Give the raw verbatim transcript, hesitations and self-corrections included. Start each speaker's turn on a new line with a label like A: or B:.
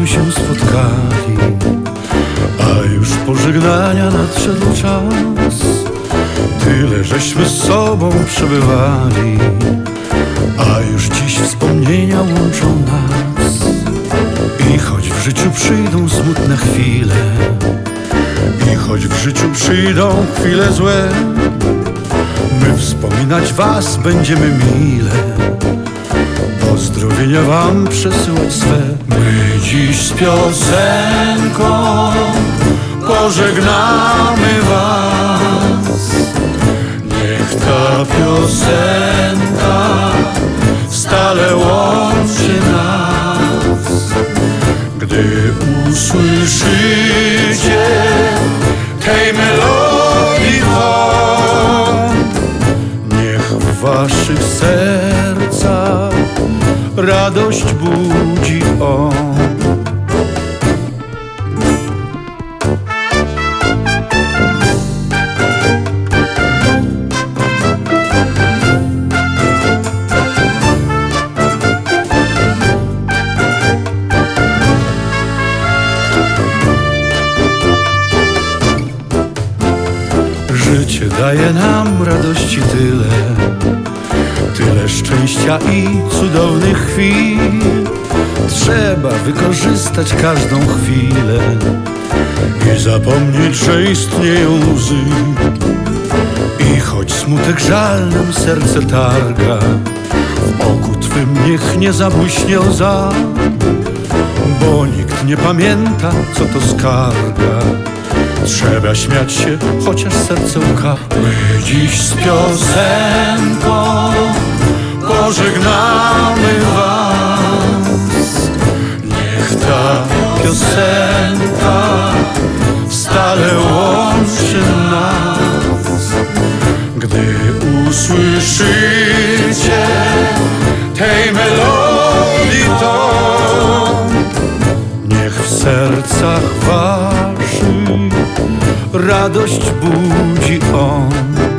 A: się spotkali, a już pożegnania nadszedł czas. Tyle żeśmy z sobą przebywali, a już dziś wspomnienia łączą nas. I choć w życiu przyjdą smutne chwile, i choć w życiu przyjdą chwile złe, my wspominać was będziemy mile, pozdrowienia wam przesyłać swe. My dziś z piosenką pożegnamy was. Niech ta piosenka stale łączy nas. Gdy usłyszycie tej melodii ton, niech w waszych sercach radość budzi on. Życie daje nam radości tyle, tyle szczęścia i cudownych chwil. Trzeba wykorzystać każdą chwilę i zapomnieć, że istnieją łzy. I choć smutek żal nam serce targa, w oku twym niech nie zabłyśnie łza, bo nikt nie pamięta, co to skarga. Trzeba śmiać się, chociaż serce łka. My dziś z piosenką pożegnamy was. Niech ta piosenka stale łączy nas. Gdy usłyszycie tej melodii ton, niech w sercach waszych radość budzi on.